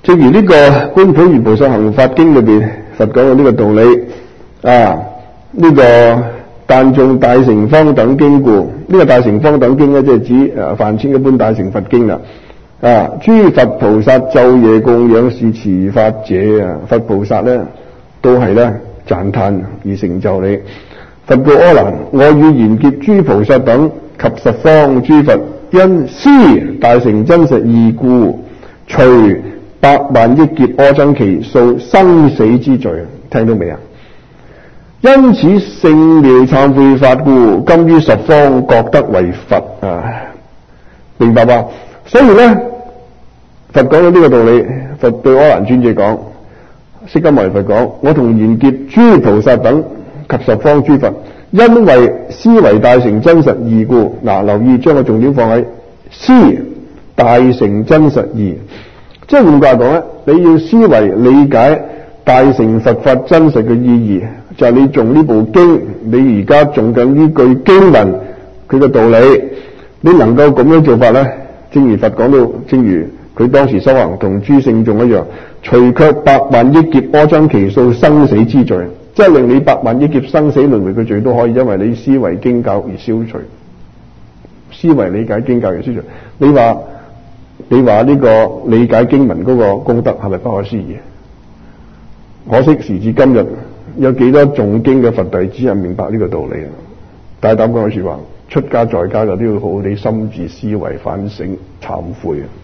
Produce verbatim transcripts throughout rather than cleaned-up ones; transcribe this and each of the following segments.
正如呢個《觀普賢菩薩行法經》裏邊佛講嘅呢個道理啊，呢、這個但頌大乘方等經故，呢、這個大乘方等經咧，即係指誒梵天一般大乘佛經啦。啊，諸佛菩薩晝夜供養是持法者啊，佛菩薩咧都係咧讚歎而成就你。佛告阿難：我與賢劫諸菩薩等及十方諸佛，因思大乘真實義故，除百萬億劫阿僧祇數生死之罪。聽到未啊？因此聖妙懺悔法故，今於十方覺得為佛啊！明白吧？所以咧，佛講到呢個道理，佛對阿難尊者講，釋迦牟尼佛講：我同賢劫諸菩薩等及十方諸佛，因為思維大乘真實義故。嗱，留意將個重點放喺思大乘真實義，即係換句話講咧，你要思維理解大乘佛法真實嘅意義，就係、是、你誦呢部經，你而家誦緊呢句經文佢嘅道理，你能夠咁樣做法咧，正如佛講到，正如佢當時修行同諸聖眾一樣，除卻百萬億劫阿僧祇數生死之罪，即係令你百萬億劫生死輪迴嘅罪都可以因為你思維經教而消除，思維理解經教而消除。你話你話呢個理解經文嗰個功德係咪不可思議？可惜時至今日，有幾多誦經嘅佛弟子係明白呢個道理啊？大膽講句說話，出家在家嘅都要好好地心自思維反省懺悔啊！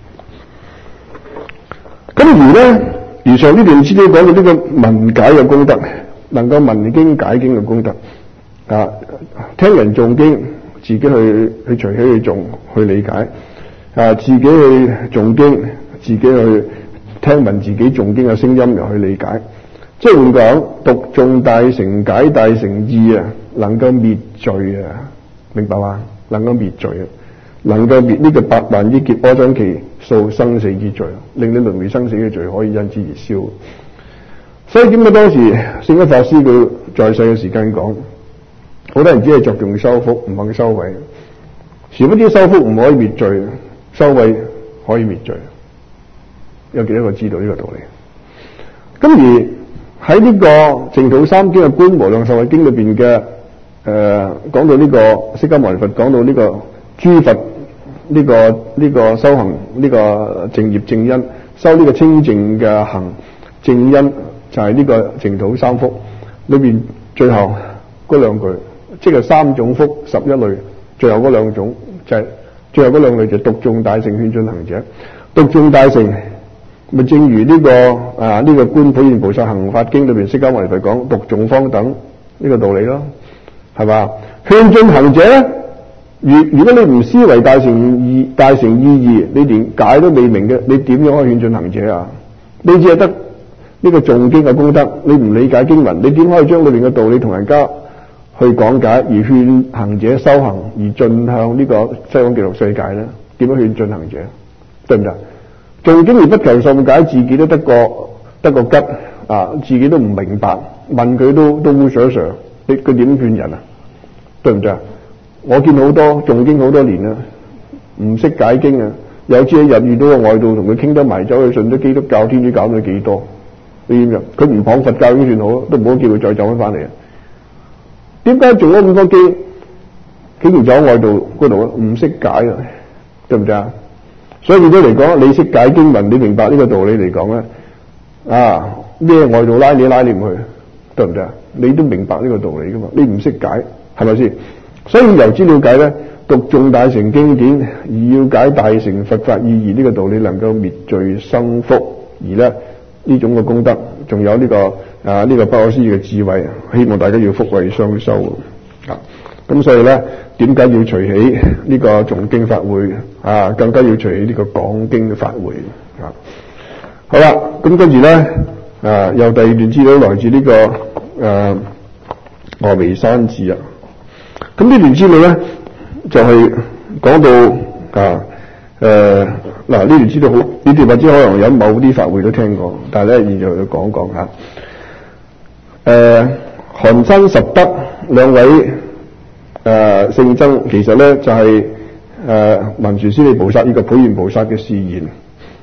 咁而咧，而上呢段資料講到呢個聞解嘅功德，能夠聞經解經嘅功德啊，聽人誦經，自己去去隨喜去誦去理解啊，自己去誦經，自己去聽聞自己誦經嘅聲音又去理解。即係換講，讀誦大乘解大乘義啊，能夠滅罪啊，明白嗎？能夠滅罪啊，能夠滅呢個百萬億劫阿僧祇數生死之罪，令你輪迴生死嘅罪可以因之而消。所以點解當時聖一法師佢在世嘅時間講，好多人只係着重修福，唔肯修慧。殊不知修福唔可以滅罪，修慧可以滅罪。有幾多個知道呢個道理？咁而喺呢個淨土三經嘅觀無量壽慧經裏邊嘅誒講到呢個釋迦牟尼佛講到呢個諸佛呢個呢個修行呢個淨業正因，修呢個清淨嘅行正因，就係呢個淨土三福裏邊最後嗰兩句，即係三種福十一類，最後嗰兩種就係最後嗰兩類就讀誦大乘勸進行者，讀誦大乘。咪正如呢、這個啊呢、這個觀普賢菩薩行法經裏邊釋迦牟尼佛講讀誦方等呢個道理咯，係嘛？勸進行者咧，如如果你唔思維大乘義大乘意義，你連解都未明嘅，你點樣可以勸進行者啊？你只係得呢個誦經嘅功德，你唔理解經文，你點可以將裏邊嘅道理同人家去講解，而勸行者修行而進向呢個西方極樂世界咧？點樣勸進行者？對唔對？誦經而不求甚解，自己都得個得個吉啊！自己都唔明白，問佢都都烏索索，你佢點勸人啊？對唔對啊？我見好多誦經好多年啦，唔識解經啊！有朝一日遇到個外道同佢傾得埋，走去信咗基督教、天主教咗幾多？你點樣？佢唔謗佛教已經算好咯，都唔好叫佢再走翻翻嚟啊！點解做咗咁多經，竟然走喺外道嗰度啊？唔識解啊？對唔對啊？所以變咗嚟講，你識解經文，你明白呢個道理嚟講咧，啊咩外道拉你拉你唔去，對唔對啊？你都明白呢個道理噶嘛？你唔識解，係咪先？所以由此了解咧，讀誦大乘經典，而要解大乘佛法意義呢個道理，能夠滅罪生福，而咧呢種嘅功德，仲有呢、這個啊呢、這個不可思議嘅智慧，希望大家要福慧雙修啊！咁所以咧，點解要隨起呢個誦經法會啊？更加要隨起呢個講經嘅法會啊！好啦，咁跟住咧啊，又第二段資料來自呢、這個誒《峨眉山寺》啊。咁呢段資料咧就係、是、講到啊誒嗱呢段資料好，呢段或者可能有某啲法會都聽過，但係咧現在要講講吓誒寒山拾得兩位。誒聖僧其實咧就係誒文殊師利菩薩以及普賢菩薩嘅示現，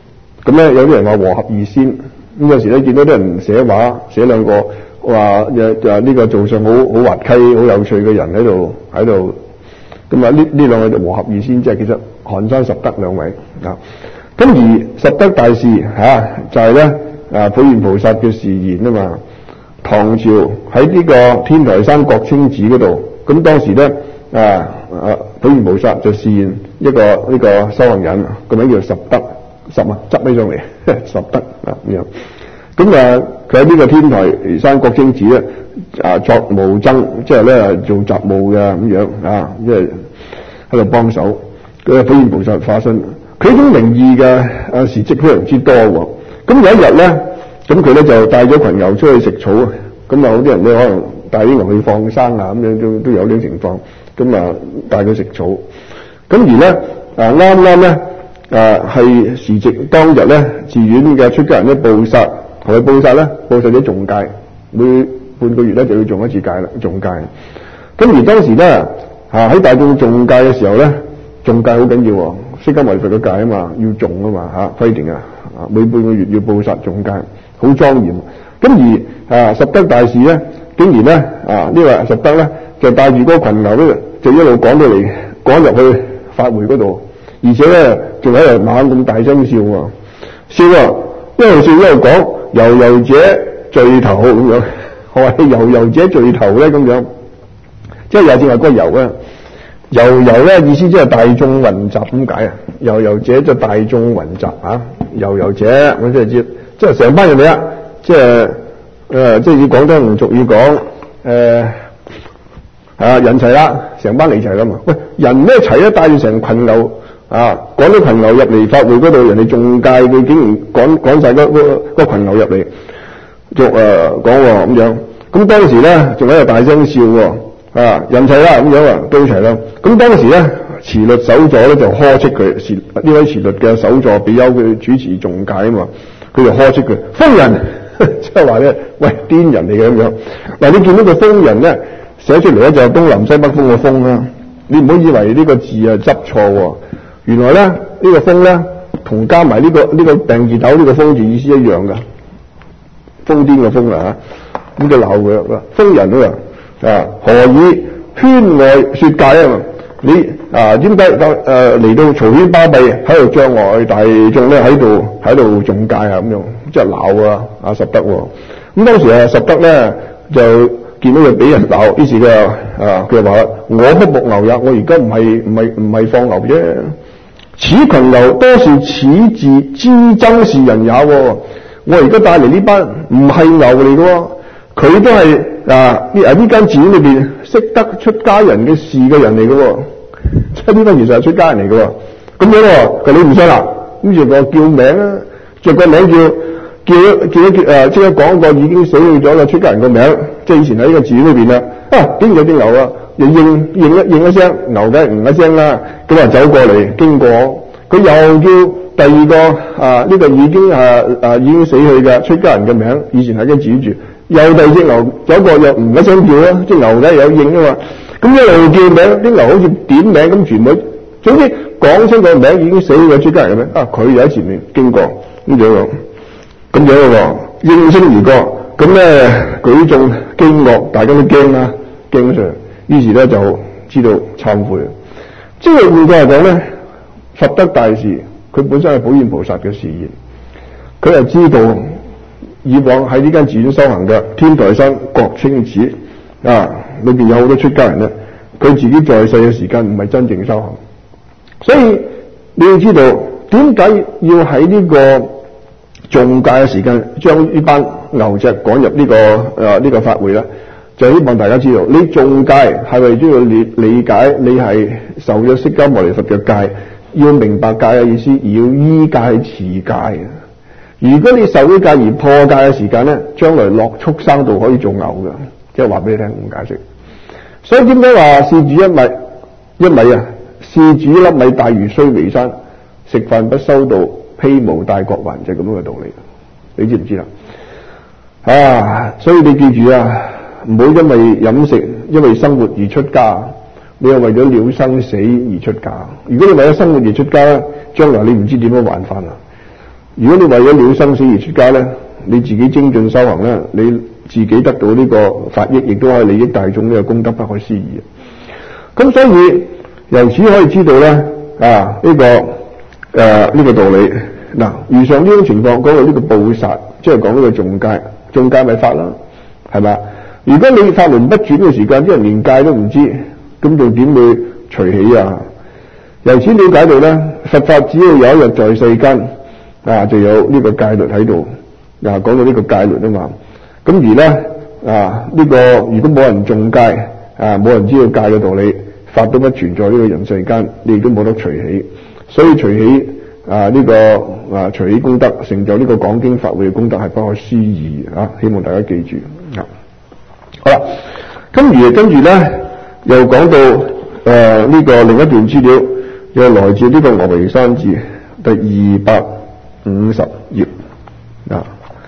咁咧有啲人話和合二仙，咁有時咧見到啲人寫畫寫兩個話誒誒呢個造相好好滑稽好有趣嘅人喺度喺度，咁啊呢呢兩個就和合二仙，即係其實寒山十德兩位啊。咁而十德大士嚇、啊、就係咧啊普賢菩薩嘅示現啊嘛。唐朝喺呢個天台山國清寺嗰度，咁當時咧啊啊普賢菩薩就示現一個呢、這個修行人，個名叫十德，十啊執起上嚟十德啊咁樣。咁啊佢喺呢個天台山國清寺咧啊作務僧，即係咧做雜務嘅咁樣啊，即係喺度幫手。佢普賢菩薩化身，佢呢種靈異嘅啊事蹟非常之多喎。咁有一日咧。咁佢咧就帶咗群牛出去食草，咁啊好啲人咧可能帶啲牛去放生啊，咁樣都都有呢種情況，咁啊帶佢食草。咁而咧啊啱啱咧啊係時值當日咧寺院嘅出家人咧布薩，同佢布薩咧布薩啲誦戒，每半個月咧就要誦一次戒啦，誦戒。咁而當時咧啊喺大眾誦戒嘅時候咧，誦戒好緊要喎，釋迦牟尼佛嘅戒啊嘛，要誦啊嘛嚇規定啊，每半個月要布薩誦戒。好莊嚴，咁而啊十德大士咧，竟然咧啊呢個十德咧就帶住嗰群牛咧，就一路趕到嚟，趕入去法會嗰度，而且咧仲喺度猛咁大聲笑喎，笑啊，一路笑一路講，悠悠者聚頭咁樣，我話悠悠者聚頭咧咁樣，即係又正話嗰個悠啊，悠悠咧意思即係大眾雲集咁解啊，悠悠者就大眾雲集啊，悠悠者我真係知。即係成班人嚟啊！即係誒、呃，即係以廣東俗語講誒啊人齊啦，成班嚟齊啦嘛。喂，人咧齊咧帶住成群牛啊，趕啲群牛入嚟法會嗰度，人哋誦戒，佢竟然趕趕曬嗰嗰嗰群牛入嚟，就誒講喎咁樣。咁當時咧仲喺度大聲笑喎啊！人齊啦咁樣啊，都齊啦。咁當時咧持律首座咧就呵斥佢，持呢位持律嘅首座比丘佢主持誦戒啊嘛。佢就呵斥佢瘋人，即係話咧，喂癲人嚟嘅咁樣。嗱，你見到個瘋人咧寫出嚟咧就係東南西北風嘅風啦。你唔好以為呢個字啊執錯喎，原來咧呢、呢個風咧同加埋呢、呢個呢、呢個病字頭呢個風字意思一樣噶，瘋癲嘅瘋啊嚇，咁就鬧佢啦，瘋人啊啊何以圈外説戒啊嘛？你啊點解誒嚟到嘈喧巴閉喺度障礙大眾咧喺度喺度誦戒啊咁樣，即係鬧啊啊十德喎。咁當時啊十德咧就見到佢俾人鬧，於是佢啊佢話我不牧牛也，我而家唔係唔係唔係放牛啫。此群牛多是此寺之僧士人也喎，我而家帶嚟呢班唔係牛嚟嘅喎，佢都係啊呢啊呢間寺院裏邊識得出家人嘅事嘅人嚟嘅喎，即係呢班其實係出家人嚟嘅喎。咁樣喎，佢你唔信啦，咁就個叫名啦，就個名叫叫叫一叫誒，即刻講個已經死去咗嘅出家人個名，即係以前喺呢個寺院裏邊啦。啊，竟然有隻牛啊，又應應一應一聲，牛梗係唔一聲啦，咁啊走過嚟經過，佢又叫第二個啊呢、這個已經啊啊已經死去嘅出家人嘅名，以前喺間寺院住。又第二隻牛走過又唔一聲叫啦，即係牛梗係有應啊嘛。咁一路叫名，啲牛好似點名咁全部，總之講出個名已經死咗出家人嘅名，啊佢又喺前面經過咁樣喎，咁樣喎，應聲而過，咁咧舉眾驚愕，大家都驚啦，驚上，於是咧就知道懺悔。即係換句話講咧，十德大士佢本身係普賢菩薩嘅示現，佢係知道。以往喺呢間寺院修行嘅天台山國清寺啊，裏邊有好多出家人咧，佢自己在世嘅時間唔係真正修行，所以你要知道點解要喺呢個誦戒嘅時間將呢班牛隻趕入呢、這個誒呢、呃這個法會咧，就希望大家知道，你誦戒係為咗要理理解你係受咗釋迦牟尼佛嘅戒，要明白戒嘅意思，而要依戒持戒嘅。如果你受呢戒而破戒嘅時間咧，將來落畜生道可以做牛嘅，即係話俾你聽咁解釋。所以點解話施主一米一米啊？施主一粒米大如須彌山，食飯不修道，披毛戴角還，就係咁樣嘅道理。你知唔知啦？啊，所以你記住啊，唔好因為飲食、因為生活而出家，你係為咗了生死而出家。如果你為咗生活而出家咧，將來你唔知點樣還翻啊！ 如果你為咗了生死而出家咧，你自己精進修行咧，你自己得到呢個法益，亦都可以利益大眾，呢個功德不可思議。咁所以由此可以知道咧，啊呢、這個誒呢、呃這個道理。嗱，遇上呢種情況，講到呢個報殺，即係講呢個誦戒，誦戒咪法啦，係咪？如果你法輪不轉嘅時間，啲人連戒都唔知，咁就點會隨喜啊？由此了解到咧，佛法只要有一日在世間，啊就有呢個戒律喺度。啊，講到呢個戒律啊嘛，咁而咧啊呢、這個如果冇人誦戒，啊冇人知道戒嘅道理，法都不存在呢個人世間，你亦都冇得隨喜。所以隨喜啊呢、這個啊隨喜功德，成就呢個講經法會嘅功德係不可思議啊！希望大家記住啊。好啦，咁而跟住咧又講到誒呢、呃這個另一段資料，又來自呢個峨眉山寺第二百五十頁啊。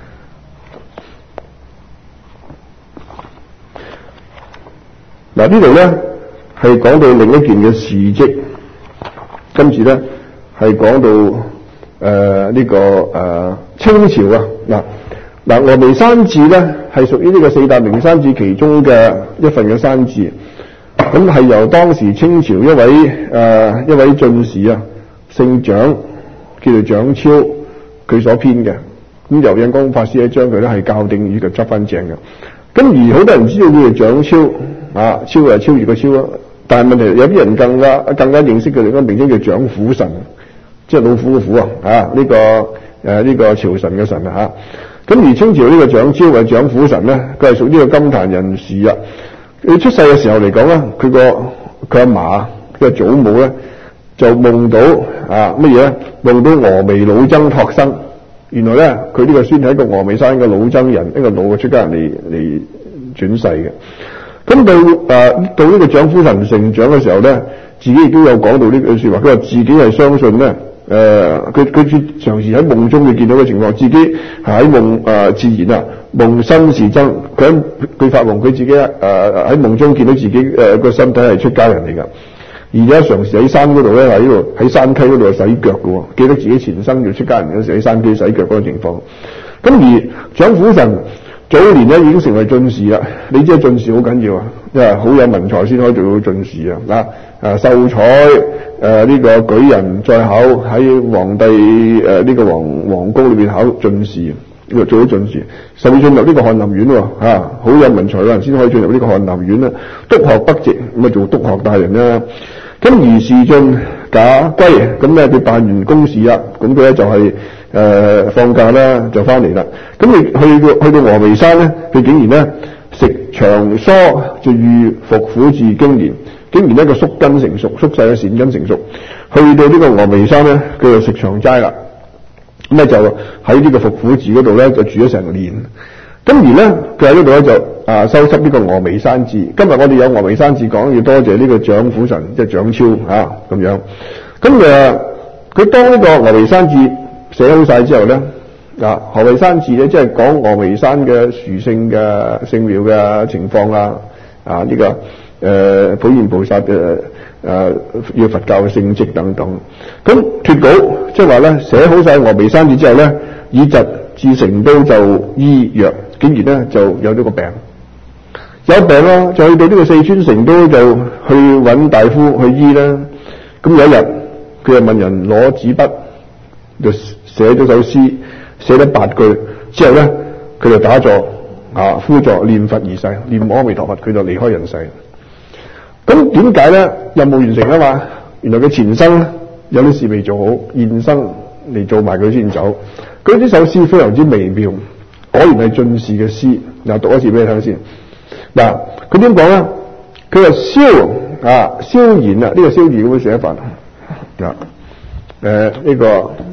嗱，呢度咧係講到另一件嘅事蹟，跟住咧係講到誒呢、呃這個誒、呃、清朝啊。嗱嗱峨眉山寺咧係屬於呢個四大名山寺其中嘅一份嘅山寺，咁係由當時清朝一位誒、呃、一位進士啊，姓蔣，叫做蔣超，佢所編嘅。咁由印光法師咧將佢咧係校訂以及執翻正嘅。咁而好多人知道佢係蔣超。啊，超係超越個超咯，但係問題有啲人更加更加認識嘅另一個名稱叫蔣虎神，即係老虎嘅虎啊！啊，呢、這個誒呢、呃這個朝臣嘅臣啊嚇。咁而清朝呢個蔣超或者蔣虎神咧，佢係屬於呢個金壇人士啊。佢出世嘅時候嚟講咧，佢個佢阿嫲佢嘅祖母咧就夢到啊乜嘢咧？夢到峨眉老僧託生，原來咧佢呢個孫係一個峨眉山嘅老僧人，一個老嘅出家人嚟嚟轉世嘅。咁到誒、呃、到呢個蔣虎神成長嘅時候咧，自己亦都有講到呢句説話。佢話自己係相信咧，誒佢佢常時喺夢中會見到嘅情況，自己係喺夢誒、呃、自然啊夢身是真。佢佢發夢，佢自己誒喺夢中見到自己誒個、呃、身體係出家人嚟㗎。而家常時喺山嗰度咧，喺度喺山溪嗰度洗腳㗎喎，記得自己前生做出家人嗰時喺山溪洗腳嗰個情況。咁而蔣虎神早年咧已經成為進士啦，你知進士好緊要啊，因為好有文才先可以做到進士啊。嗱，啊秀才誒呢個舉人再考喺皇帝誒呢、呃這個皇皇宮裏邊考進士，呢個做到進士，甚至進入呢個翰林院喎，嚇、啊、好有文才嘅人先可以進入呢個翰林院啦，督學北直咁啊做督學大人啦。咁而時進賈歸，咁咧佢辦完公事啦，咁佢咧就係、是、誒、呃、放假啦，就翻嚟啦。咁你去到去到峨眉山咧，佢竟然咧食長蔬就遇伏虎字經年，竟然一個宿根成熟，宿世嘅善根成熟。去到呢個峨眉山咧，佢就食長齋啦。咁咧就喺呢個伏虎字嗰度咧就住咗成年。咁而咧佢喺呢度咧就啊修葺呢個峨眉山寺。今日我哋有峨眉山寺講，要多謝呢個蔣虎神，即係蔣超啊咁樣。咁誒佢當呢個峨眉山寺寫好晒之後咧，啊峨眉山寺咧即係講峨眉山嘅殊勝嘅聖廟嘅情況啊，啊呢、這個誒普賢菩薩嘅誒要佛教嘅聖跡等等。咁脫稿即係話咧寫好晒峨眉山寺之後咧，以疾至成都就醫藥。竟然咧就有咗個病，有病啦，就去到呢個四川成都就去揾大夫去醫啦。咁有一日佢就問人攞紙筆，就寫咗首詩，寫咗八句之後咧，佢就打坐啊，呼坐念佛而逝，念阿彌陀佛，佢就離開人世。咁點解咧？任務完成啊嘛，原來佢前生咧有啲事未做好，現生嚟做埋佢先走。佢呢首詩非常之微妙。果然係進士嘅詩，嗱讀一次俾你睇先。嗱，佢點講咧？佢話蕭啊，蕭然啊，呢、這個蕭字咁樣寫法啊。誒、呃，呢、這個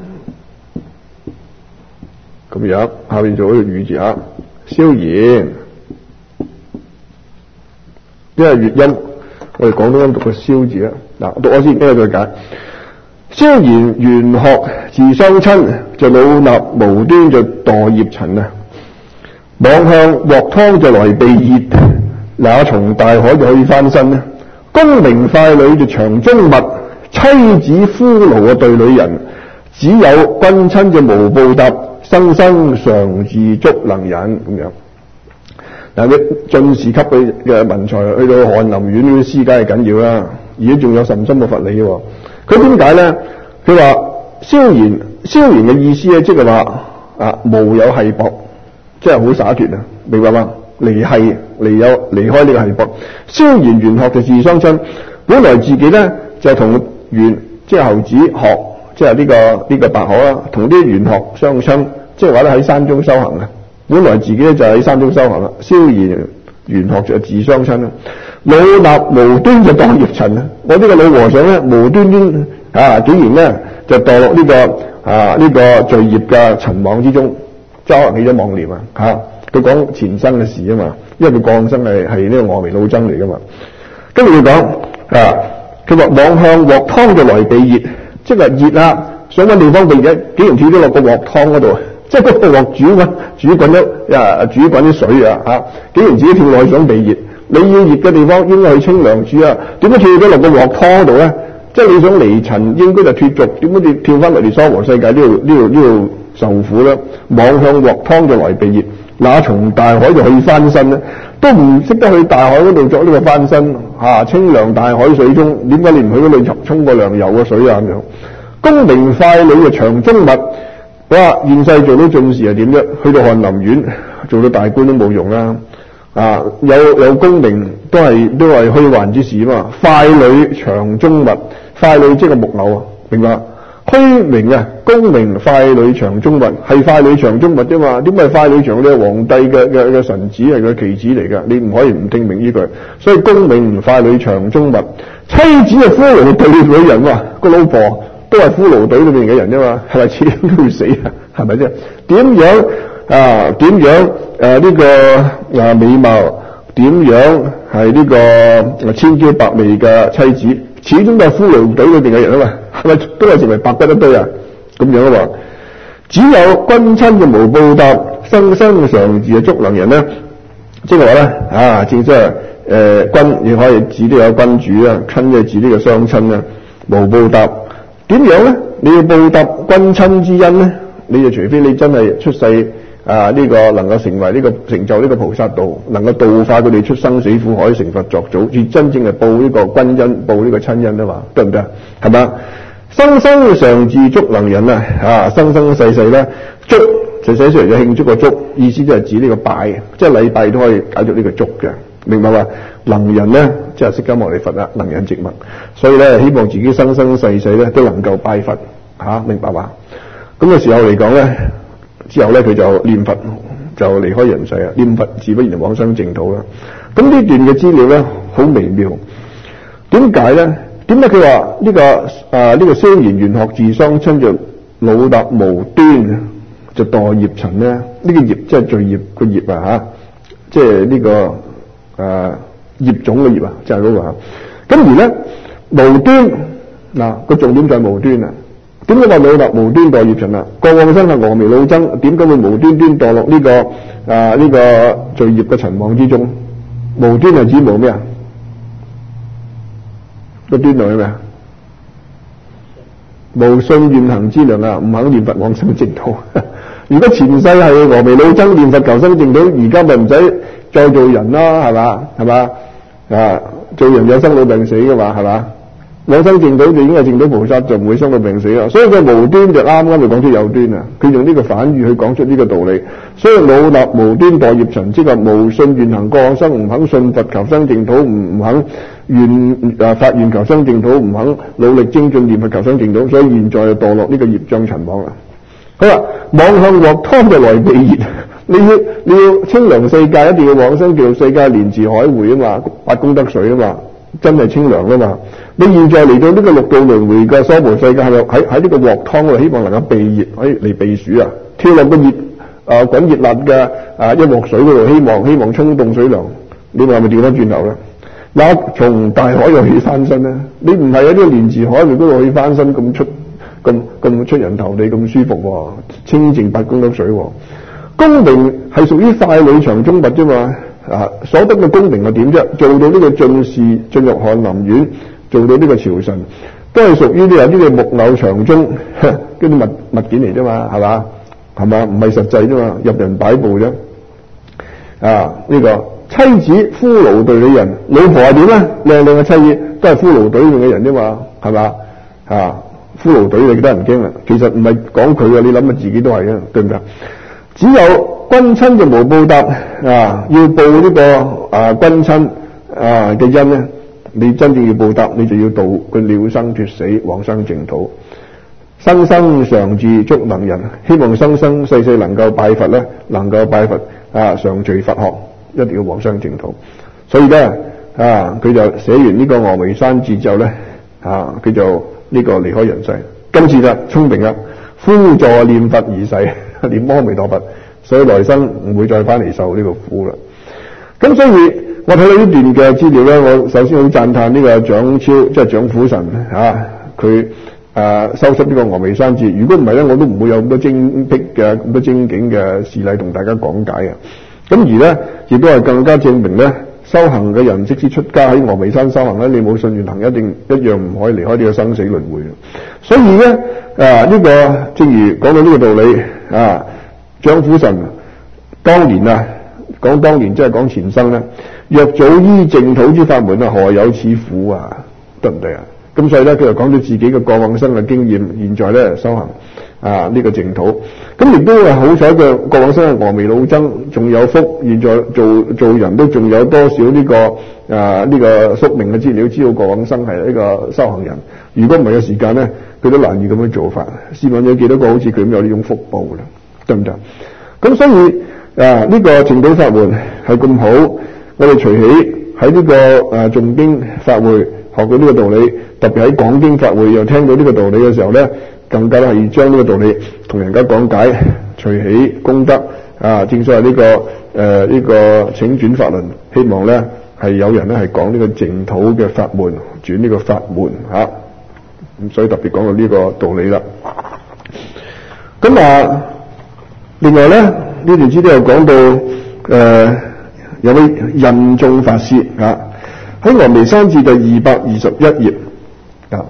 咁樣，下邊做一個語字啊，蕭然，呢個粵音，我哋廣東音讀個蕭字啊。嗱，讀我先，跟住再解。蕭然玄學自相親，就老衲無端就墮業塵啊！妄向鑊湯就來避熱，那從大海就可以翻身咧。功名快女就場中物，妻子夫奴嘅對女人， 只有君親就無報答，生生常自足能忍咁樣。嗱，佢進士級嘅嘅文才去到翰林院呢啲詩梗係緊要啦，而家仲有甚深嘅佛理喎。佢點解咧？佢話蕭然，蕭然嘅意思咧，即係話啊無有繫縛，即係好灑脫啊，明白嗎？離繫離有離開呢個繫縛。蕭然玄學就自相親，本來自己咧就同玄即係猴子學，即係呢個呢、這個白鶴啦，同啲玄學相親，即係話咧喺山中修行嘅。本來自己咧就喺山中修行啦，蕭然玄學就自相親啦。老衲無端就墮業塵啊！我呢個老和尚咧無端端啊，竟然咧就墮落呢、這個啊呢、這個罪業嘅塵網之中，即係起咗妄念啊！嚇，佢講前生嘅事啊嘛，因為佢降生係係呢個峨眉老僧嚟噶嘛。跟住佢講啊，佢話妄向鑊湯就來避熱，即係熱啊，想揾地方避熱，竟然跳咗落個鑊湯嗰度。即係嗰個鑊煮滾煮滾咗啊，煮滾啲水啊嚇，竟然自己跳落去想避熱。你要熱嘅地方應該去清涼處啊，點解跳咗落個鑊湯度咧？即係你想離塵應該就脫俗，點解你跳翻嚟嚟娑婆世界呢度呢度呢度受苦咧？妄向鑊湯就來避熱，那從大海就可以翻身咧？都唔識得去大海嗰度作呢個翻身嚇、啊，清涼大海水中，點解你唔去嗰度沖個涼游個水啊咁樣？功名快履就長中物。哇！現世做到進士係點啫？去到翰林院做到大官都冇用啦！啊，有有功名都係都係虛幻之事啊嘛！快履長中物，快履即係木偶啊，明白？虛名啊，功名快履長中物係快履長中物啫嘛？點解快履長？你係皇帝嘅嘅嘅臣子係佢棋子嚟㗎，你唔可以唔聽明呢句。所以功名快履長中物，妻子係俘虜對女人喎，個老婆。都係俘虜隊裏面嘅人啫嘛，係咪始終都會死啊？係咪啫？點樣啊？點樣誒？呢、啊這個啊美貌，點樣係呢個千嬌百媚嘅妻子，始終都係俘虜隊裏邊嘅人啊嘛？係咪都係成為白骨一堆啊？咁樣啊嘛？只有君親就無報答，生生常自足能忍咧。即係話咧啊，正即係誒君亦可以指呢個君主啊，親就指呢個雙親啊，無報答。點樣咧？你要報答君親之恩咧，你就除非你真係出世啊呢、這個能夠成為呢、這個成就呢個菩薩道，能夠度化佢哋出生死苦海，成佛作祖，至真正係報呢個君恩，報呢個親恩啊嘛，得唔得？係嘛？生生常自足能忍啊！啊，生生世世咧，足就寫出嚟嘅慶祝個足，意思就係指呢個拜，即係禮拜都可以解讀呢個足嘅。明白嘛？能忍咧，即係釋迦牟尼佛啦，能忍直物，所以咧，希望自己生生世世咧都能夠拜佛嚇、啊，明白嘛？咁嘅時候嚟講咧，之後咧佢就念佛就離開人世啊，念佛自不然就往生淨土啦。咁呢段嘅資料咧好微妙，點解咧？點解佢話呢個啊呢、這個蕭然玄學自相親就老衲無端就墮業塵咧？呢、這個業即係罪業個業啊嚇，即係呢、這個。誒、啊、業種嘅業啊，就係、是、嗰個嚇。咁而咧無端嗱個重點就係無端啊。點解話老衲無端墮業塵啊？過往身係峨眉老僧，點解會無端端墮落呢、這個啊呢、這個罪業嘅塵網之中？無端係指無咩啊？個端係咩啊？無信願行之量啊，唔肯念佛往生淨土。如果前世係峨眉老僧念佛求生淨土，而家咪唔使再做人啦，係嘛？係嘛？啊，做人有生老病死噶嘛，係嘛？往生淨土就已經係淨土菩薩，就唔會生老病死啦。所以佢無端就啱啱就講出有端啊！佢用呢個反語去講出呢個道理。所以老衲無端墮業塵，即係無信願行過生，唔肯信佛求生淨土，唔唔肯願啊發願求生淨土，唔肯努力精進念佛求生淨土，所以現在就墮落呢個業障塵網啦。好啦，妄向鑊湯就來避熱。你要你要清涼世界，一定要往生極樂世界，蓮池海會啊嘛，八功德水啊嘛，真係清涼啊嘛。你現在嚟到呢個六道輪迴嘅娑婆世界，喺喺喺呢個鑊湯度，希望能夠避熱，可以嚟避暑啊，跳落個熱啊滾熱辣嘅啊一鑊水嗰度，希望希望沖凍水涼。你話係咪調翻轉頭咧？嗱，從大海又起翻身咧，你唔係喺呢個蓮池海會嗰度起翻身咁出咁咁出人頭地咁舒服喎，清淨八功德水喎。功名係屬於快履長中物啫嘛，啊，所得嘅功名係點啫？做到呢個進士，進入翰林院，做到呢個朝臣，都係屬於呢有啲嘅木偶長中， 嗰啲物物件嚟啫嘛，係嘛？係嘛？唔係實際啫嘛，入人擺布啫。啊，呢、這個妻子俘虜隊嘅人，老婆係點咧？靚靚嘅妻子都係俘虜隊嘅人啫嘛，係嘛？啊，俘虜隊你得人驚啦。其實唔係講佢嘅，你諗下自己都係嘅，對唔對？只有君親就無報答啊，要報呢、這個啊君親啊嘅恩咧。你真正要報答，你就要度佢了生脫死，往生淨土。生生常住足能人，希望生生世世能夠拜佛咧，能夠拜佛啊，常隨佛學，一定要往生淨土。所以咧啊，佢就寫完呢個峨眉山寺之後咧啊，佢就呢個離開人世。今次就聰明啦，呼坐念佛而逝，念阿彌陀佛，所以來生唔會再翻嚟受呢個苦啦。咁所以我睇到呢段嘅資料咧，我首先好讚歎呢個蔣超，即係蔣虎神啊，佢誒修葺呢個峨眉山寺。如果唔係咧，我都唔會有咁多精辟嘅咁多精警嘅事例同大家講解嘅。咁而咧，亦都係更加證明咧，修行嘅人即使出家喺峨眉山修行咧，你冇信願行，一定一樣唔可以離開呢個生死輪迴。所以咧，啊呢、這個正如講到呢個道理啊，蔣虎神當年啊。講當年即係講前生咧，若早依淨土之法門啊，何有此苦啊？對唔對啊？咁所以咧，佢就講到自己嘅過往生嘅經驗，現在咧修行啊呢、這個淨土。咁亦都係好彩嘅過往生嘅峨眉老僧，仲有福。現在做做人都仲有多少呢、這個啊呢、這個宿命嘅資料，知道過往生係一個修行人。如果唔係嘅時間咧，佢都難以咁樣做法。試問有幾多個好似佢咁有呢種福報啦？對唔對？咁所以。啊！呢、這個淨土法門係咁好，我哋隨喜喺呢個誒誦經法會學到呢個道理，特別喺講經法會又聽到呢個道理嘅時候咧，更加係要將呢個道理同人家講解，隨喜功德啊！正所謂呢、這個誒呢、呃這個請轉法輪，希望咧係有人咧係講呢個淨土嘅法門，轉呢個法門嚇，咁、啊、所以特別講到呢個道理啦。咁啊，另外咧。呢段書都有講到，誒、呃、有位印眾法師啊，喺峨眉山寺第二百二十一頁啊。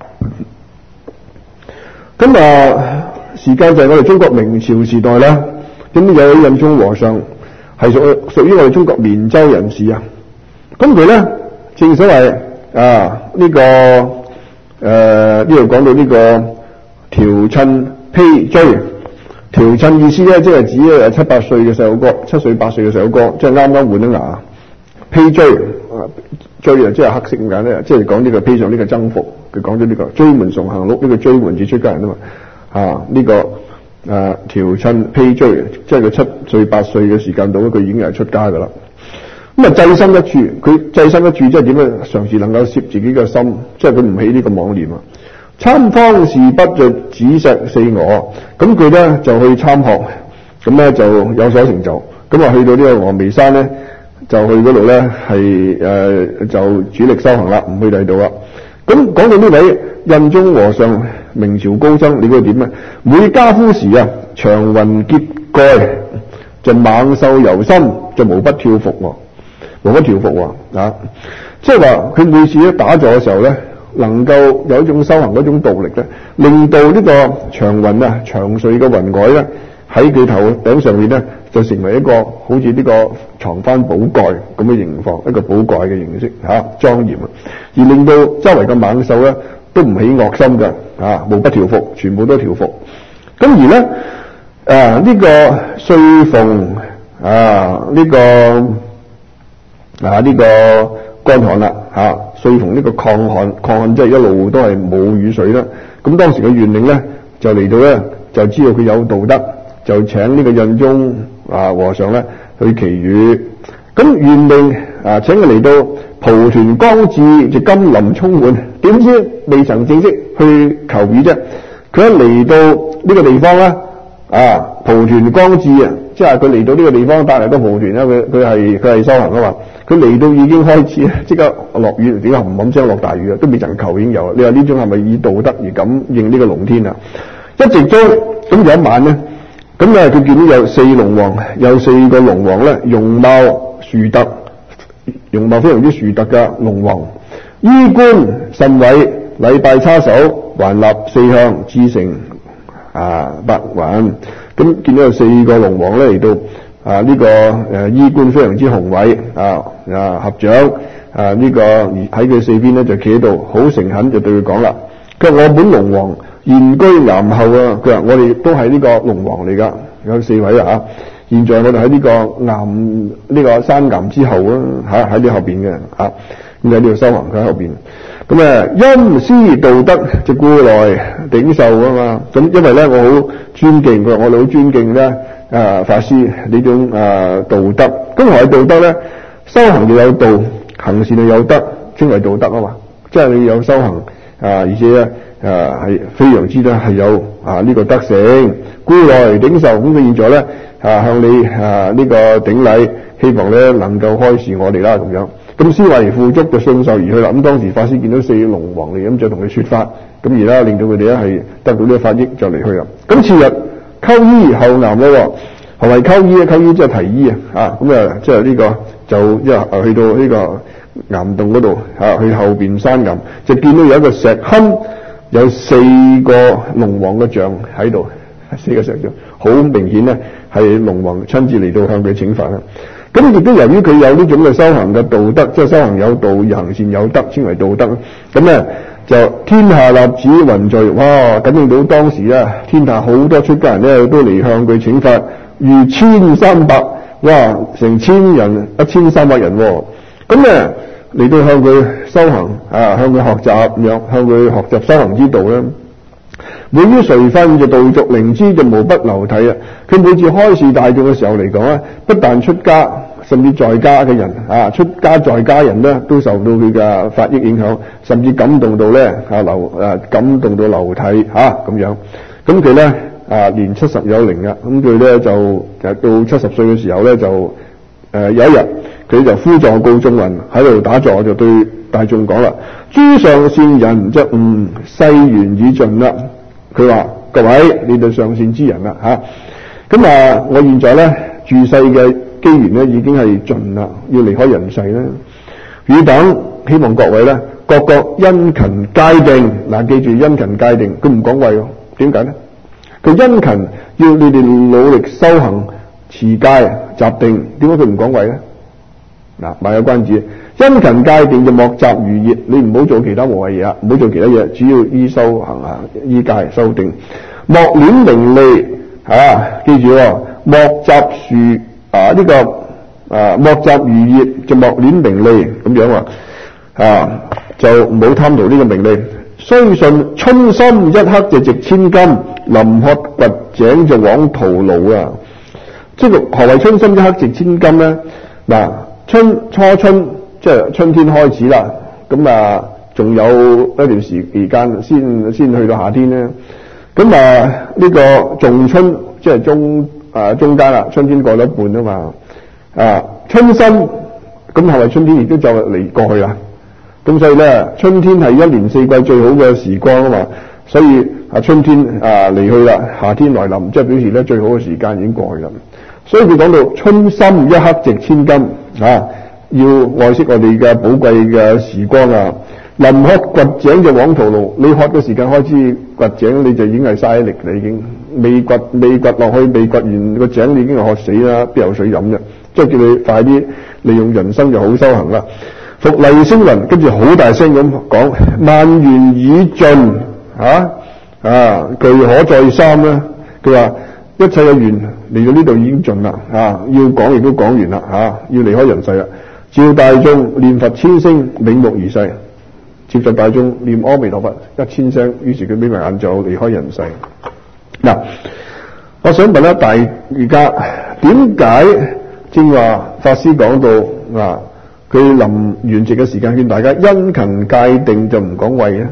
咁啊，時間就係我哋中國明朝時代啦。咁有位印眾和尚係屬屬於我哋中國綿州人士啊。咁佢咧正所謂啊，呢、這個誒呢度講到呢個調襯披綴。調襯意思咧，即係指誒七八歲嘅細路哥，七歲八歲嘅細路哥，即係啱啱換咗牙。披綴啊，綴啊，即係黑色咁解咧，即係講呢個披上呢個僧服。佢講咗呢個追門崇行錄，呢個追門至出家人啊嘛。啊，呢、這個誒調襯披綴，即係佢七歲八歲嘅時間到，佢已經係出家噶啦。咁啊，制心一處，佢制心一處，即係點樣？常時能夠攝自己嘅心，即係佢唔起呢個妄念啊。參方士筆就紫石四我，咁佢咧就去參學，咁咧就有所成就。咁啊去到呢個峨眉山咧，就去嗰度咧係誒就主力修行啦，唔去第度啦。咁講到呢位印宗和尚，明朝高僧，你估點咧？每家夫時啊，長雲結蓋，就猛獸遊心，就無不跳伏喎，無不跳伏喎啊！即係話佢每次咧打坐嘅時候咧，能夠有一種修行嗰種道力咧，令到呢個長雲啊、長睡嘅雲靄咧喺佢頭頂上面咧，就成為一個好似呢個藏翻寶蓋咁嘅形狀，一個寶蓋嘅形式嚇，莊嚴啊！而令到周圍嘅猛獸咧都唔起惡心嘅啊，無不調伏，全部都調伏。咁而咧啊呢、這個歲逢啊呢、這個啊呢、這個乾旱啦嚇。歲逢呢個抗旱，抗旱即係一路都係冇雨水啦。咁當時嘅縣令咧就嚟到咧，就知道佢有道德，就請呢個印宗啊和尚咧去祈雨。咁縣令啊請佢嚟到蒲團光寺，就甘霖充滿。點知未曾正式去求雨啫，佢一嚟到呢個地方咧啊蒲團光寺啊，即係佢嚟到呢個地方帶嚟個蒲團啦。佢佢係佢係修行啊嘛。佢嚟到已經開始即刻落雨，點解唔冚聲落大雨啊？都未曾求已經有。你話呢種係咪以道德而感應呢個龍天啊？一直追咁有一晚咧，咁咧佢見到有四龍王，有四個龍王咧，容貌殊特，容貌非常之殊特嘅龍王，衣冠甚偉，禮拜叉手，環立四向，至誠啊白雲。咁見到有四個龍王咧嚟到啊呢、這個誒衣冠非常之宏偉啊啊合掌啊呢、這個喺佢四邊咧就企喺度，好誠懇就對佢講啦。佢話我本龍王現居岩後啊，佢話我哋都係呢個龍王嚟㗎，有四位啊。現在我哋喺呢個岩呢、這個山岩之後啊，嚇喺呢後邊嘅嚇，咁喺呢度修行，佢喺後邊。咁啊，因師道德就故來頂受啊嘛。咁因為咧，我好尊敬佢，我哋好尊敬咧啊法師呢種啊道德。咁何謂道德咧？修行就有道，行善就有德，稱為道德啊嘛。即係你有修行啊，而且咧啊係非常之咧係有啊呢個德性，故來頂受。咁佢現在咧啊向你啊呢個頂禮，希望咧能夠開示我哋啦咁樣。咁師為富足就信受而去啦。咁當時法師見到四龍王嚟，咁就同佢說法，咁而家令到佢哋咧係得到呢個法益，就離去啦。咁次日溝衣後岩咧，何謂溝衣咧？溝衣即係提衣啊，啊咁啊即係呢個就一係去到呢個岩洞嗰度嚇，去後邊山岩就見到有一個石龕，有四個龍王嘅像喺度，四個石像，好明顯咧係龍王親自嚟到向佢請法啦。咁亦都由於佢有呢種嘅修行嘅道德，即係修行有道，行善有德，稱為道德。咁咧就天下立子雲聚，哇！感應到當時咧，天下好多出家人咧都嚟向佢請法，逾千三百，哇！成千人，一千三百人喎。咁咧嚟到向佢修行啊，向佢學習咁樣，向佢學習修行之道咧。每於垂訓就道俗靈知就無不流體啊！佢每次開示大眾嘅時候嚟講咧，不但出家，甚至在家嘅人啊，出家在家人咧都受到佢嘅法益影響，甚至感動到咧啊流啊感動到流體嚇咁樣。咁佢咧啊年七十有齡啊，咁佢咧就就到七十歲嘅時候咧就誒、呃、有一日佢就呼座告眾人喺度打坐，就對大眾講啦：諸上善人即悟世緣已盡啦。佢話：各位，你哋上善之人啦嚇，咁啊，我現在咧住世嘅機緣咧已經係盡啦，要離開人世啦。汝等希望各位咧，各各殷勤戒定。嗱，記住殷勤戒定，佢唔講畏喎。點解咧？佢殷勤要你哋努力修行持戒集定。點解佢唔講畏咧？嗱，賣個關子。殷勤戒定就莫雜餘業，你唔好做其他無謂嘢啊，唔好做其他嘢，只要依修行啊，依戒修定。莫戀名利啊，記住喎，莫雜樹啊呢、這個啊莫雜餘業就莫戀名利咁樣啊，啊就唔好貪圖呢個名利。雖信春心一刻就值千金，臨渴掘井就枉徒勞啊！即係何謂春心一刻值千金咧？嗱、啊，春初春。即係春天開始啦，咁啊，仲有一段時間先先去到夏天咧。咁啊，呢、這個仲春即係中啊中間啦，春天過咗一半啊嘛。啊，春心咁係咪春天亦都就嚟過去啦？咁所以咧，春天係一年四季最好嘅時光啊嘛。所以啊，春天啊離去啦，夏天來臨，即係表示咧最好嘅時間已經過去啦。所以佢講到春心一刻值千金啊！要愛惜我哋嘅寶貴嘅時光啊！臨渴掘井就枉徒勞，你渴嘅時間開始掘井，你就已經係嘥力啦，已經未掘未掘落去，未掘完個井，你已經係渴死啦，邊有水飲啫？即係叫你快啲利用人生就好修行啦。復厲聲聞，跟住好大聲咁講：萬緣已盡啊！啊，具可再三啦。佢話一切嘅緣嚟到呢度已經盡啦，啊，要講亦都講完啦，啊，要離開人世啦。召大眾念佛千聲，冥目而逝。接受大眾念阿彌陀佛一千聲，於是佢眯埋眼就離開人世。嗱，我想問一大家，點解正話法師講到啊？佢臨完寂嘅時間勸大家殷勤戒定就唔講畏咧？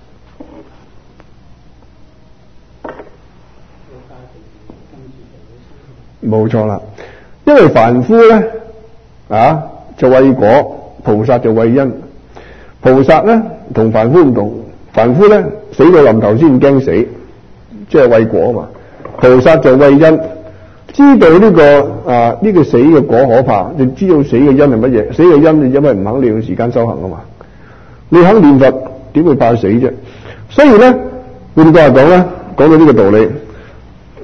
冇錯啦，因為凡夫咧啊。就畏果，菩薩就畏因。菩薩咧同凡夫唔同，凡夫咧死到臨頭先驚死，即係畏果啊嘛。菩薩就畏因，知道呢、這個啊呢、這個死嘅果可怕，就知道死嘅因係乜嘢。死嘅因你因為唔肯利用時間修行啊嘛。你肯念佛，點會怕死啫？所以咧換句話講咧，講到呢個道理，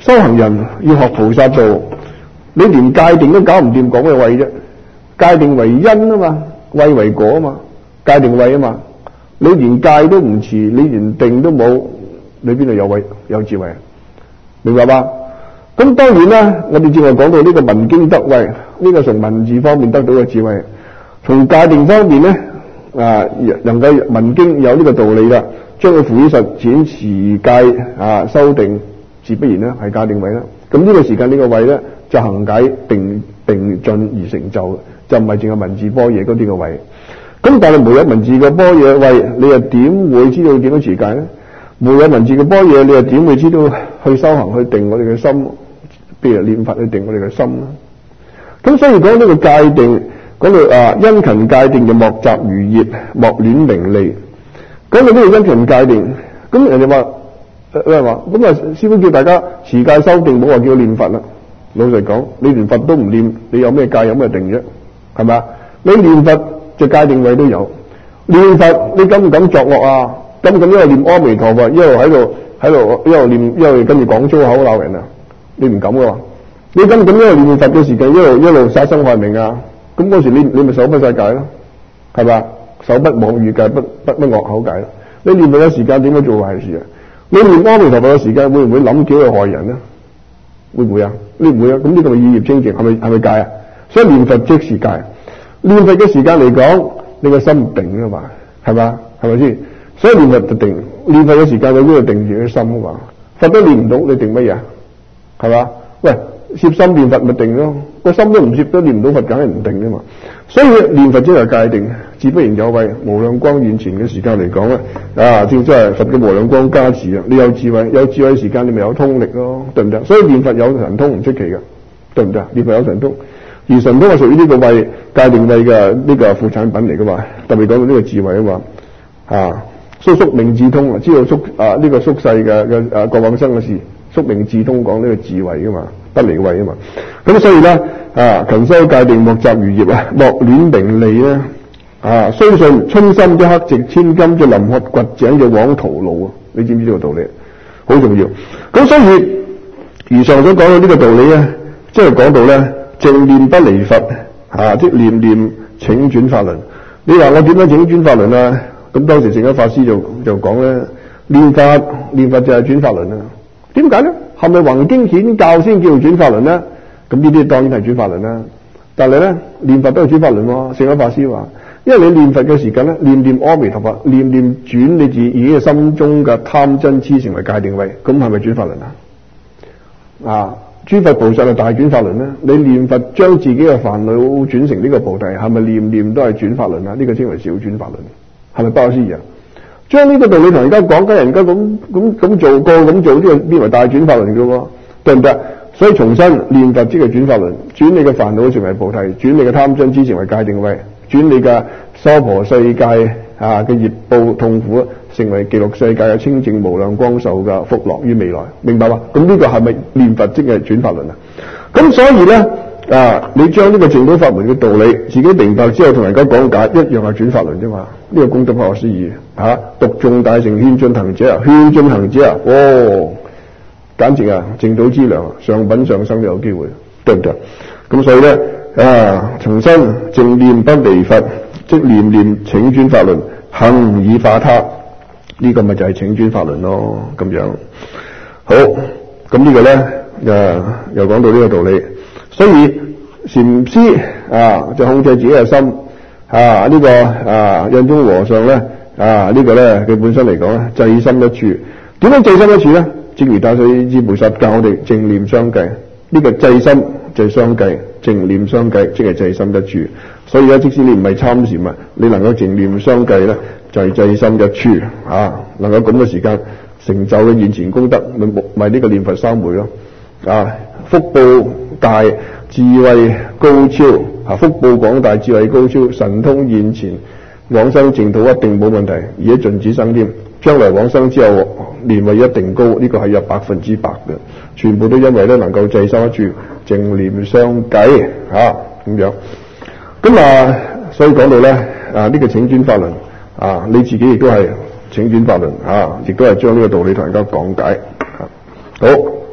修行人要學菩薩道，你連界定都搞唔掂，講咩慧啫？界定為因啊嘛，慧為果啊嘛，界定慧啊嘛。你連界都唔持，你連定都冇，你邊度有慧有智慧啊？明白吧？咁當然啦，我哋正話講到呢個聞經得慧，呢、這個從文字方面得到嘅智慧，從界定方面咧啊，能夠聞經有呢個道理啦，將佢付於實踐持戒啊，修定自不然咧係界定慧啦。咁呢個時間呢個慧咧就行解並並進而成就，就唔係淨係文字般若嗰啲嘅慧。咁但係無有文字嘅般若慧，你又點會知道點樣持戒咧？無有文字嘅般若，你又點會知道去修行去定我哋嘅心？譬如念佛去定我哋嘅心啦。咁所以講呢個界定，講到啊殷勤界定就莫雜如業，莫戀名利。講到呢個殷勤界定，咁人哋話咩話？咁啊師父叫大家持戒修定，冇話叫念佛啦。老實講，你連佛都唔念，你有咩戒有咩定啫？係咪啊？你念佛就界定位都有，念佛你敢唔敢作惡啊？敢唔敢一路念阿彌陀佛，一路喺度喺度一路念，一路跟住講粗口鬧人啊？你唔敢噶喎，你敢唔敢一路念佛嘅時間一路一路殺生害命啊？咁嗰時你你咪守不晒戒咯，係嘛？守不妄語戒，不不不惡口戒咯。你念佛嘅時間點樣做壞事啊？你念阿彌陀佛嘅時間會唔會諗幾去害人啊？會唔會啊？你唔會啊？咁呢個咪意業清淨，係咪係咪戒啊？所以念佛即是戒。念佛嘅時間嚟講，你個心定啊嘛，係嘛？係咪先？所以念佛就定，念佛嘅時間你都要定住啲心啊嘛。佛都念唔到，你定乜嘢？係嘛？喂，攝心念佛咪定咯，個心都唔攝都念唔到佛，梗係唔定噶嘛。所以念佛即係界定，自不然有慧。無量光現前嘅時間嚟講咧，啊，正真係佛嘅無量光加持啊！你有智慧，有智慧時間你咪有通力咯，對唔對？所以念佛有神通唔出奇噶，對唔對？念佛有神通，而神通係屬於呢個慧界定慧嘅呢個副產品嚟噶嘛。特別講到呢個智慧啊嘛，啊，宿宿命智通啊，知道宿啊呢個宿世嘅嘅誒過往生嘅事。宿命智通講呢個智慧噶嘛，不離慧啊嘛。咁所以咧啊，勤修界定莫雜如業啊，莫戀名利咧啊。雖信春心即刻值千金，就臨渴掘井就枉徒勞啊。你知唔知呢個道理？好重要。咁所以如上所講到呢個道理咧，即係講到咧正念不離佛啊，即念念請轉法輪。你話我點樣請轉法輪啊？咁當時淨一法師就就講咧，念法念法就係轉法輪啊。點解咧？係咪弘經顯教先叫做轉法輪咧？咁呢啲當然係轉法輪啦。但係咧，念佛都係轉法輪喎。聖一法師話，因為你念佛嘅時間咧，念念阿彌陀佛，念念轉你自己嘅心中嘅貪嗔痴成為界定位，咁係咪轉法輪啊？啊，諸佛菩薩係大轉法輪咧。你念佛將自己嘅煩惱轉成呢個菩提，係咪念念都係轉法輪啊？呢、這個稱為小轉法輪，係咪不可思議啊？將呢個道理同人家講，跟人家咁咁咁做過咁做，呢個變為大轉法輪嘅喎，對唔對？所以重新念佛即係轉法輪，轉你嘅煩惱成為菩提，轉你嘅貪嗔痴成為界定位，轉你嘅娑婆世界啊嘅業報痛苦成為極樂世界嘅清淨無量光壽嘅福樂於未來，明白嘛？咁呢個係咪念佛即係轉法輪啊？咁所以咧啊，你將呢個淨土法門嘅道理自己明白之後，同人家講解，一樣係轉法輪啫嘛。呢、這個功德不可思議嚇，讀誦大乘勸進行者啊，勸進行者啊，哦，簡直啊淨土之糧，上品上生都有機會，對唔對？咁所以咧啊，重新正念不離佛，即念念請轉法輪，行以化他，呢、這個咪就係請轉法輪咯，咁樣。好，咁呢個咧啊，又講到呢個道理，所以禪師啊就控制自己嘅心。啊！呢、這個啊印宗和尚咧啊、這個、呢個咧佢本身嚟講咧，制心一處。點樣制心一處咧？正如大勢至菩薩教我哋正念相繼。呢、這個制心就係相繼，正念相繼，即係制心一處。所以咧，即使你唔係參禪啊，你能夠正念相繼咧，就係、是、制心一處啊。能夠咁嘅時間成就嘅現前功德，咪咪呢個念佛三昧咯。啊，福報大，智慧高超。啊！福報廣大，智慧高超，神通現前，往生淨土一定冇問題，而且盡止生添。將來往生之後，年位一定高，呢、這個係有百分之百嘅，全部都因為咧能夠制心一處，正念相繼啊咁樣。咁啊，所以講到咧啊，呢、這個請轉法輪啊，你自己亦都係請轉法輪啊，亦都係將呢個道理同人家講解。啊、好。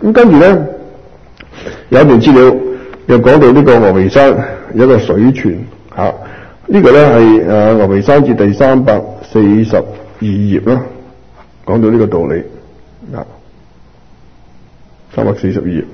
咁跟住咧有一段資料又講到呢個峨眉山有一個水泉嚇，啊這個、呢個咧係誒峨眉山節第三百四十二頁啦，講到呢個道理啊，三百四十二頁。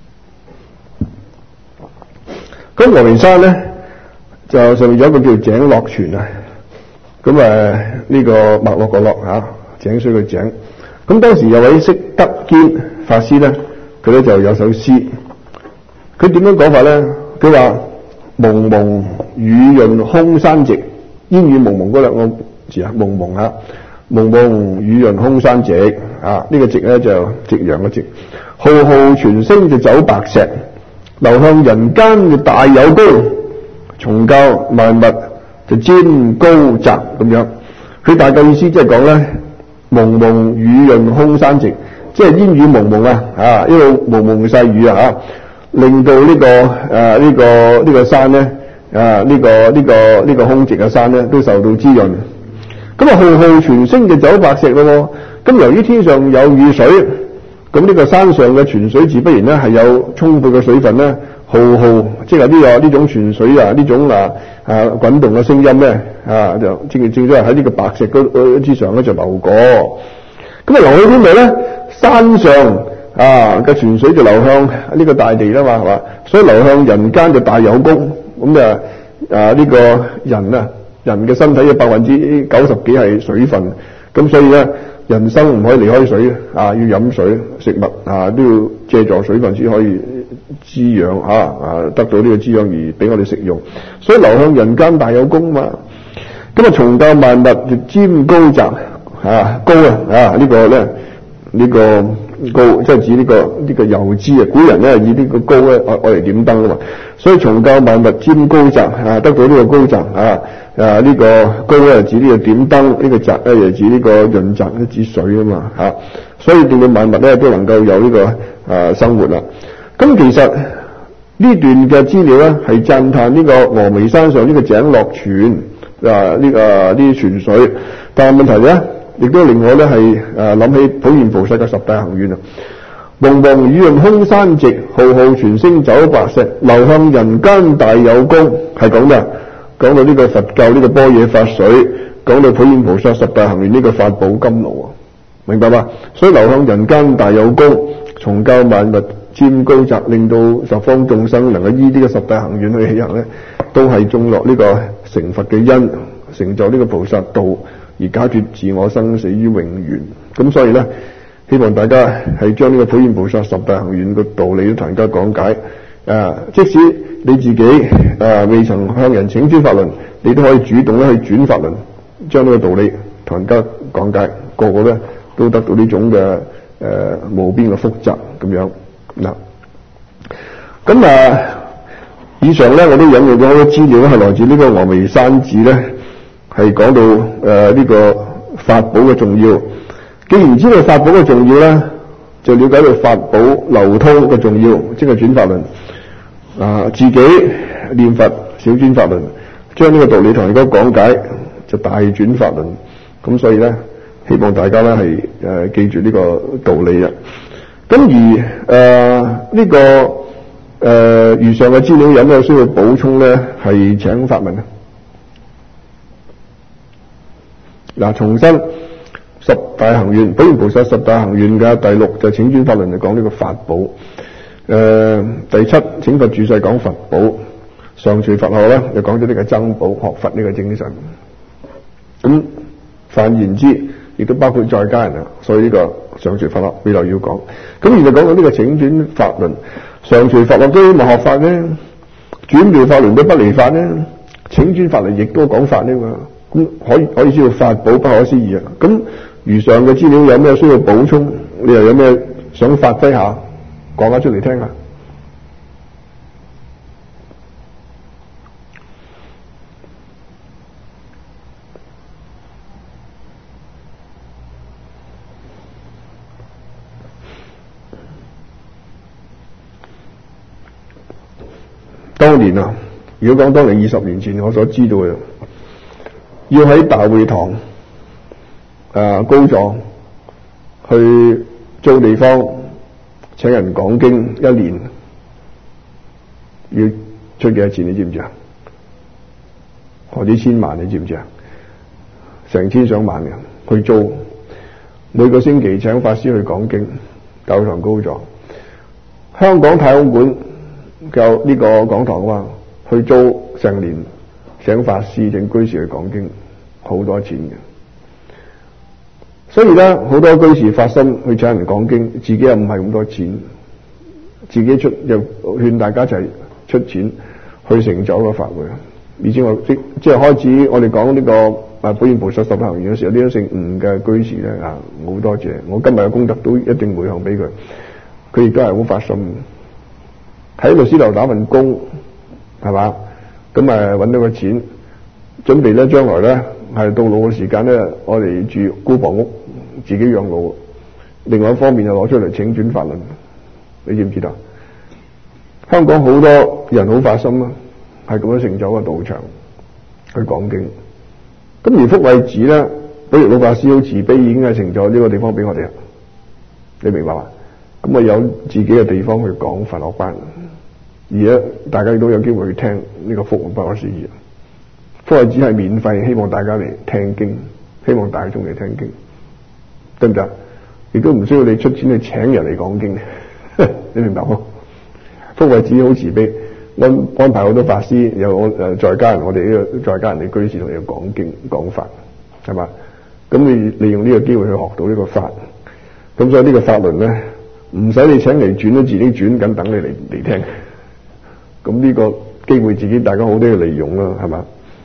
咁峨眉山咧就上面有一個叫井落泉啊，咁誒呢個脈絡個絡嚇，井水嘅井。咁當時有位釋德堅法師咧，佢咧就有首詩，佢點樣講法咧？佢話蒙蒙雨潤空山直，煙雨蒙蒙嗰兩個字啊，蒙蒙嚇，蒙蒙雨潤空山直啊，呢、這個直咧就夕陽嘅直，浩浩泉聲就走白石。流向人間嘅大有功，從教萬物就瞻高澤咁樣。佢大概意思即係講咧，蒙蒙雨潤空山直，即係煙雨蒙蒙啊，啊一路蒙蒙細雨啊，啊令到呢、這個誒呢、啊這個呢、這個山咧啊呢、這個呢、這個呢、這個空直嘅山咧都受到滋潤。咁啊浩浩泉聲就走白石咯。咁由於天上有雨水。咁呢個山上嘅泉水自不然咧係有充沛嘅水分咧，浩浩即係呢個呢種泉水啊，呢種啊啊滾動嘅聲音咧啊，就正正都係喺呢個白石嗰之上咧就流過。咁啊流去邊度咧？山上啊嘅泉水就流向呢個大地啦嘛，係嘛？所以流向人間就大有功。咁啊啊呢個人啊人嘅身體有百分之九十幾係水分，咁所以咧。人生唔可以離開水啊！要飲水、食物啊，都要借助水分先可以滋養啊！啊，得到呢個滋養而俾我哋食用。所以流向人間大有功嘛。咁啊，從教萬物就瞻高澤啊，高啊啊！這個、呢個咧，呢、這個高即係指呢、這個呢、這個油脂啊。古人咧以呢個高咧愛愛嚟點燈啊嘛。所以從教萬物瞻高澤啊，得到呢個高澤啊。啊！呢、這個高咧指呢個點燈，呢、這個澤咧又指呢個潤澤，都指水啊嘛嚇。所以令到萬物咧都能夠有呢、這個啊生活啦。咁其實呢段嘅資料咧係讚歎呢個峨眉山上呢個井落泉啊，呢個呢啲泉水。但係問題咧，亦都令我咧係誒諗起普賢菩薩嘅十大行願啊。蒙蒙雨潤空山直，浩浩泉聲走白石，流向人間大有功，係講嘅。講到呢個佛教呢個般若法水，講到普賢菩薩十大行願呢個法寶甘露啊，明白嗎？所以流向人間大有功，從教萬物瞻高澤，令到十方眾生能夠依呢個十大行願去起行咧，都係種落呢個成佛嘅因，成就呢個菩薩道，而解脫自我生死於永遠。咁所以咧，希望大家係將呢個普賢菩薩十大行願嘅道理都同人家講解。啊，即使你自己啊未曾向人請轉法輪，你都可以主動咧去轉法輪，將呢個道理同人家講解，個個咧都得到呢種嘅誒、呃、無邊嘅福澤咁樣嗱。咁啊，以上咧我都引用咗好多資料，係來自呢個峨眉山寺咧，係講到誒呢、呃這個法寶嘅重要。既然知道法寶嘅重要咧，就了解到法寶流通嘅重要，即係轉法輪。啊！自己念佛小轉法輪，將呢個道理同人家講解，就大轉法輪。咁所以咧，希望大家咧係誒記住呢個道理啊。咁而誒呢、呃這個誒、呃、以上嘅資料有咩需要補充咧？係請發問啊！嗱，重申十大行願，普賢菩薩十大行願嘅第六就請轉法輪，就講呢個法寶。誒、呃、第七請佛住世講佛寶，上隨佛學咧就講咗呢個僧寶，學佛呢個精神。咁泛言之，亦都包括在家人啊，所以呢個上隨佛學未來要講。咁而就講到呢個請轉法輪，上隨佛學都咪學法咧，轉妙法輪都不離法咧，請轉法輪亦都講法咧嘛。咁可以可以知道法寶不可思議啊。咁如上嘅資料有咩需要補充？你又有咩想發揮下？講返出嚟聽下。當年啊，如果講當年二十年前我所知道嘅，要喺大會堂啊高座去租地方。 請人講經一年要出幾多錢？你知唔知啊？何止千萬？你知唔知啊？成千上萬嘅去租，每個星期請法師去講經，教堂高咗。香港太空館教呢個講堂話去租成年，請法師請居士去講經，好多錢嘅。所以咧，好多居士發心去請人講經，自己又唔係咁多錢，自己出又勸大家一齊出錢去成就個法會。而且我即即係開始我哋講呢個啊普賢菩薩十行願嘅時候，呢啲姓吳嘅居士咧啊，好多謝，我今日嘅功德都一定回向俾佢。佢亦都係好發心，喺律師樓打份工，係嘛？咁啊揾到個錢，準備咧將來咧係到老嘅時間咧，我哋住孤房屋，自己養老。另外一方面就攞出嚟請轉法輪，你知唔知道？香港好多人好發心啊，係咁樣成就個道場去講經。咁而福慧寺咧，比如老法師好慈悲，已經係成就呢個地方俾我哋啦。你明白嘛？咁啊有自己嘅地方去講佛學班，而家大家亦都有機會去聽呢個福慧不可思議。福慧寺係免費，希望大家嚟聽經，希望大眾嚟聽經，得唔得？亦都唔需要你出錢去請人嚟講經，你明白冇？福慧寺好慈悲，安安排好多法師，有我誒在家人，我哋呢個在家人嘅居士同你講經講法，係嘛？咁你利用呢個機會去學到呢個法，咁所以呢個法輪咧，唔使你請嚟轉，都自己轉緊等你嚟嚟聽。咁呢個機會自己大家好都要利用啦，係嘛？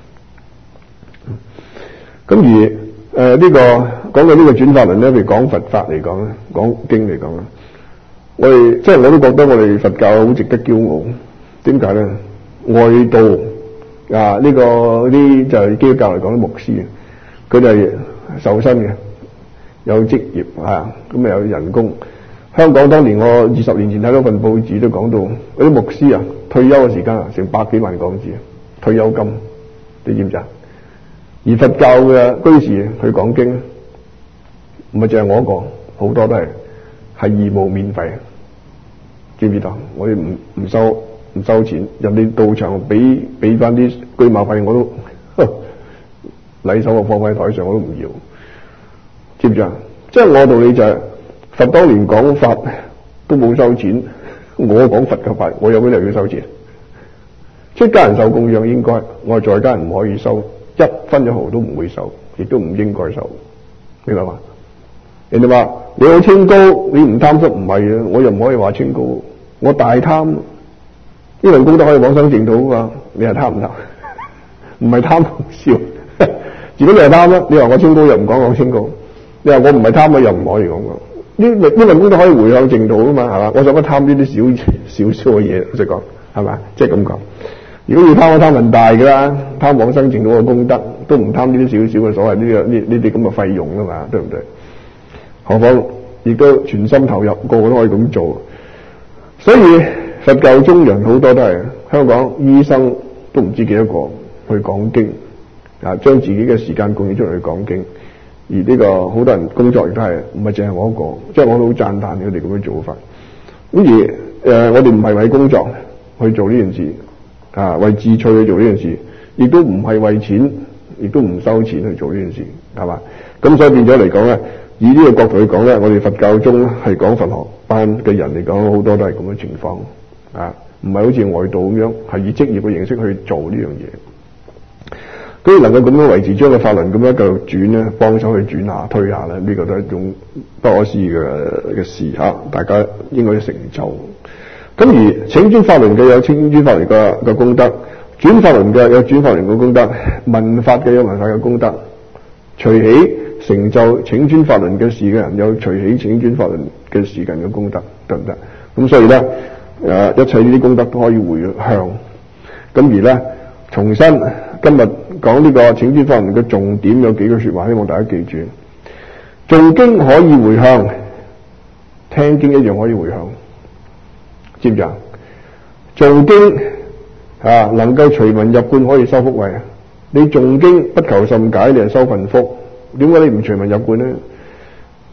咁而誒呢、呃這個講到呢個轉法輪咧，譬如講佛法嚟講咧，講經嚟講咧，我哋即係我都覺得我哋佛教好值得驕傲。點解咧？外道啊，呢、這個啲就係基督教嚟講啲牧師，佢哋係受薪嘅，有職業啊，咁啊有人工。香港當年我二十年前睇到份報紙都講到，嗰啲牧師啊退休嘅時間啊成百幾萬港紙退休金，你知唔知啊？而佛教嘅居士去講經，唔係淨係我一個，好多都係係義務免費，知唔知道？我哋唔唔收唔收錢，人哋到場俾俾翻啲居馬費，我都禮手啊放喺台上，我都唔要，知唔知啊？即係我道理就係、是、佛當年講法都冇收錢，我講佛嘅法，我有咩理由要收錢？出家人受供養應該，我係在家人唔可以收。一分一毫都唔會收，亦都唔應該收，明白嘛？人哋話你好清高，你唔貪心，唔係啊！我又唔可以話清高，我大貪，呢份功德可以往生淨土啊嘛！你係貪唔貪？唔係貪笑，如果你係貪啦，你話我清高又唔講我清高，你話我唔係貪啊又唔可以講講，呢呢份功德可以回向淨土啊嘛，係嘛？我想乜貪呢啲少少少嘅嘢，老實講係嘛？即係咁講。如果要貪，我貪人大噶啦，貪往生淨土嘅功德，都唔貪呢啲少少嘅所謂呢個呢呢啲咁嘅費用啊嘛，對唔對？何況亦都全心投入，個個都可以咁做。所以佛教中人好多都係香港醫生都唔知幾多個去講經啊，將自己嘅時間貢獻出嚟去講經。而呢個好多人工作亦都係唔係淨係我一個，即係我都好讚歎佢哋咁樣做法。咁而誒、呃，我哋唔係為工作去做呢件事。啊，為志趣去做呢件事，亦都唔係為錢，亦都唔收錢去做呢件事，係嘛？咁所以變咗嚟講咧，以呢個角度去講咧，我哋佛教中係講佛學班嘅人嚟講，好多都係咁嘅情況，啊，唔係好似外道咁樣，係以職業嘅形式去做呢樣嘢。所以能夠咁樣維持將個法輪咁樣繼續轉咧，幫手去轉下推下咧，呢、這個都係一種不可思議嘅嘅事嚇，大家應該成就。咁而請轉法輪嘅有請轉法輪嘅嘅功德，轉法輪嘅有轉法輪嘅功德，聞法嘅有聞法嘅功德，隨喜成就請轉法輪嘅事嘅人有隨喜請轉法輪嘅事人嘅功德，得唔得？咁所以咧，誒一切呢啲功德都可以回向。咁而咧，重申今日講呢個請轉法輪嘅重點有幾句說話，希望大家記住：誦經可以回向，聽經一樣可以回向。知唔知啊？誦經啊，能夠隨文入觀可以收福慧。你誦經不求甚解，你係收份福。點解你唔隨文入觀咧？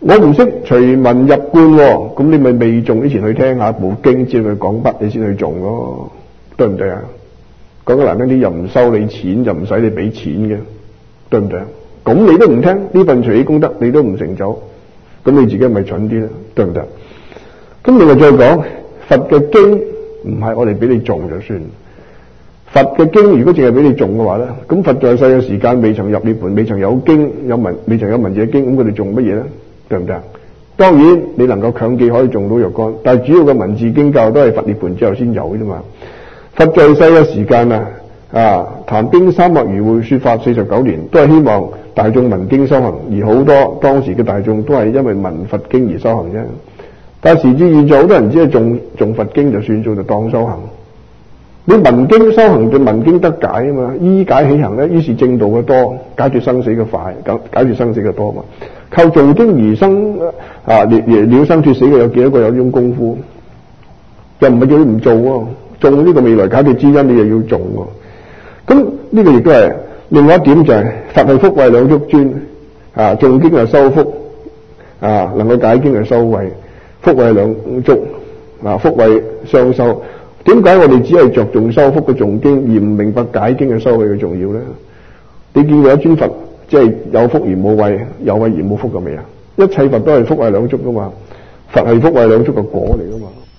我唔識隨文入觀喎，咁你咪未誦之前去聽下部經，知佢講筆，你先去誦咯，對唔對啊？講得難聽啲，又唔收你錢，又唔使你俾錢嘅，對唔對啊？咁你都唔聽呢份隨喜功德，你都唔成就，咁你自己咪蠢啲啦，對唔對？咁另外再講，佛嘅經唔係我哋俾你誦就算。佛嘅經如果淨係俾你誦嘅話咧，咁佛在世嘅時間未曾入涅槃，未曾有經有文，未曾有文字嘅經，咁佢哋誦乜嘢咧？對唔對啊？當然你能夠強記可以誦到若干，但係主要嘅文字經教都係佛涅槃之後先有啫嘛。佛在世嘅時間啊，啊談經三百餘會，說法四十九年，都係希望大眾聞經修行，而好多當時嘅大眾都係因為聞佛經而修行啫。但係時至現在，好多人只係誦誦佛經就算數，就當修行。你聞經修行就聞經得解啊嘛，依解起行咧，於是正道嘅多，解決生死嘅快，解解決生死嘅多嘛。靠誦經而生啊，了了生脫死嘅有幾多個有呢種功夫？又唔係叫你唔做喎，種呢個未來解決之因，你又要種喎。咁呢個亦都係另外一點，就係佛係福慧兩足尊啊，誦經係修福啊，能夠解經係修慧，福慧兩足啊，福慧雙修。點解我哋只係着重修福嘅誦經，而唔明白解經嘅修慧嘅重要咧？你見過一尊佛即係有福而冇慧，有慧而冇福嘅未啊？一切佛都係福慧兩足噶嘛，佛係福慧兩足嘅果嚟噶嘛。